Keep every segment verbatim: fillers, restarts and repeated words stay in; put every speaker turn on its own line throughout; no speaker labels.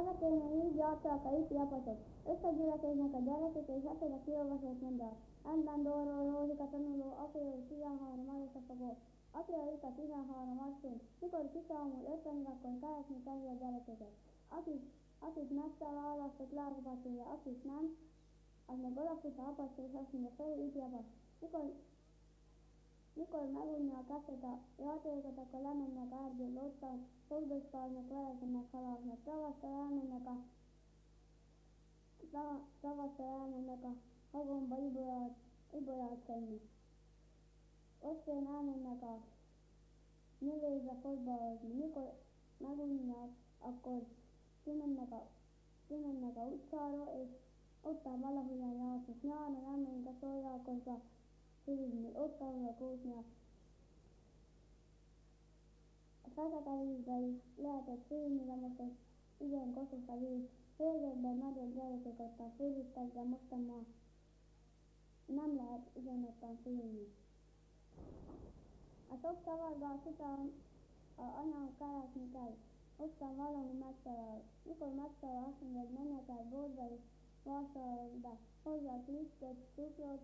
Vezetőnél így játszák a ifjú apatot. Összegyűlötésnek a gyerekek és hetedik kiolvasót mondják. Rendben Dóró, Rózsika tanuló, apja tizenhárom adatapagó. Apja Rita tizenhárom asszony. Mikor kiszámol ötvenig, akkor keresni kezdi a gyerekeket. Akit, akit megválasztott lárgapatúja, akit nem, az meg odafut a apasztó és azt mondja, Feri, ifjú apat. Mikor, mikor megunja a keszet a játékot, akkor lemennek erdőbe, ottan fogdostalnak, verekednek, halásznak. Tavasszal elmennek a tavasszal elmennek a hagomba ibolyát, ibolyát szedni. Összön elmennek a növénybe fotballozni. Mikor megunják, akkor kimennek a, kimennek a utcára, és ottan valahogyan játszik. Nyáron elmennek a szoljákozba fürödni, ott tanulnak úszni. A fekete vízbe is lehetett fürödni, de most az igen koszos a víz. Régebben nagyon gyerekek ottan fürödtek, de mostan már nem lehet igen ottan fürödni. A sok szavargás után a anyám keresni kell. Ottan valami megtalál. Mikor megtalál, azt mondja, hogy menjek el boltba és vásárolok be. Hozzák lisztet, cukrot,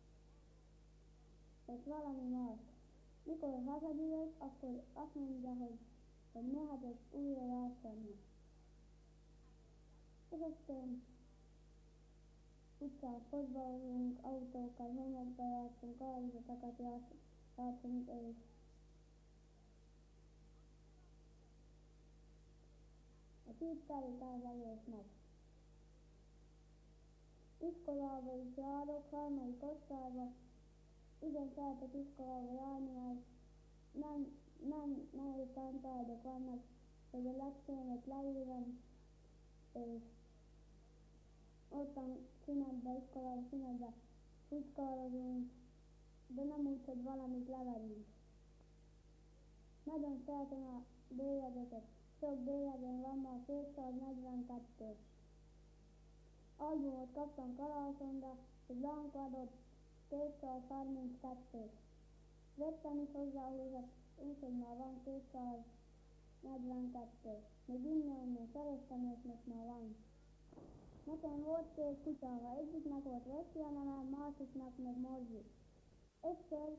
és valami más. Mikor hazajövök, akkor azt mondja, hogy, hogy mehetek újra játszani. És aztán utcán fotballozunk, autókkal, homokba játszunk, alvizatokat játszunk, és a két telik el az egész nap. Iskolába is járok, harmadik osztályba. Igen, szeretek iskolába járni, mert nem, nem nehéz tantárgyak vannak, hogy a lekciómat leírom, és ottan szünetbe, iskolában szünetbe futykározunk, de nem úgy, hogy valamit leverünk. Nagyon szeretem a bélyegeket. Sok bélyegem van, már kétszáznegyvenkettő. Albumot kaptam karácsonyra, és Blanka adott kétszázharminckettőt. Vettem is hozzá húzat, úgyhogy már van kétszáznegyvenkettő. Még innen szereztem, és most már van. Nekem volt két kutyám, egyiknek volt Veszi a neve, másiknak meg Morzi. Egyszer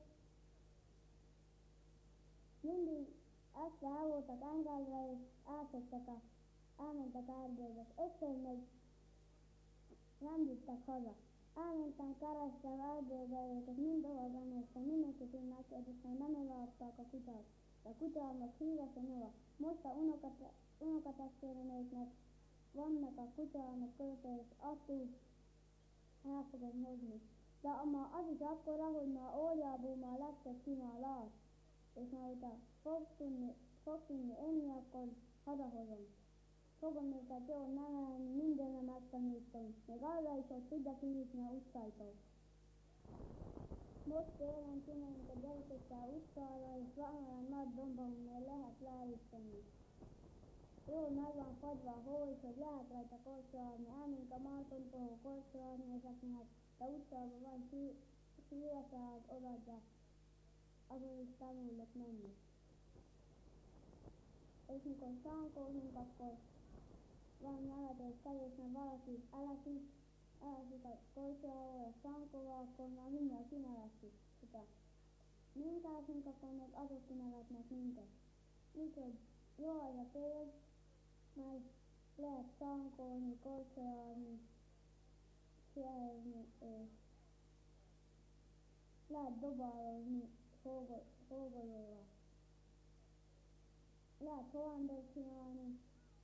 mindig este el voltak engedve, és elfettek a, elmentek erdőbe. Egyszer meg nem jöttek haza. Elmentem, kerestem erdőbe őket, mindenhol benéztem, mindenkit így megkérdeztem, nem eladták a kutyát. De a kutyámnak híres a neve. Most a unokatestvéreméknek vannak a kutyának között, és attól el fogom hozni. De már az is akkora, hogy már óriából már legtöbb ki már lát. És már utána fog tudni, fog tudni enni, akkor hazahozom. Fogom őket jól nevelni, mindenre megtanítom. Még arra is, hogy tudja kinyitni a utcáikat. Most télen kimegyünk a gyerekekkel utcára, és van olyan nagy domba, ahol lehet leállítani. Jól meg van fagyva a hó, és hogy lehet rajta korcsolni. Elmegyünk a Mártontóhoz korcsolni, és azt mondják, de utcában van síre, tehát odaadják. Azon is tanulok menni. És mikor szánkózunk, akkor van nevetés kevés, mert valaki elesik, elesik a korcsolával, a szánkóval, akkor már mindjárt kineveszik. Ha minkásunk, akkor meg azok kinevetnek minket. Úgyhogy jó az a tél, mert lehet szánkózni, korcsolni, siezni, és lehet dobálózni hógolóval. Lehet holandót csinálni,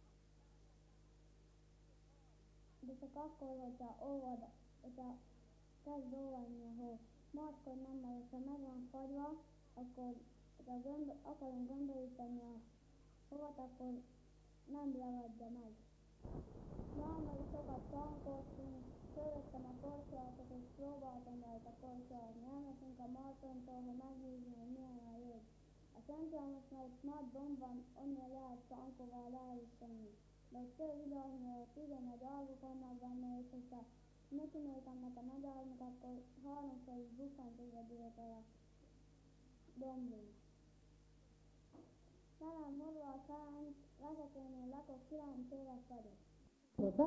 de csak akkor, hogyha óvad, hogyha kezd óvadni a hó. Máskor nem, mert hogyha meg van fagyva, akkor ha gönd, akarunk göndöríteni a hovat, akkor nem ravadja meg. Mámmal is sokat szánkóztunk, fölöttem a korcsolatot, és próbáltam rajta korcsolatni. Elmentünk a Mártontól, hogy megnézni, hogy milyen a jég. A Szent Jánosnál ott nagy domb van, onnan lehet szánkóval leállítani. De ott több vigyázni, ott igen nagy algok vannak benne, és hogyha nekimélt annak a nagy algnak, akkor háromszor is bukkant egyedül a dombunk. Szelem Horváth Ferenc vezetőnél lakok, kilenc éves vagyok.
Be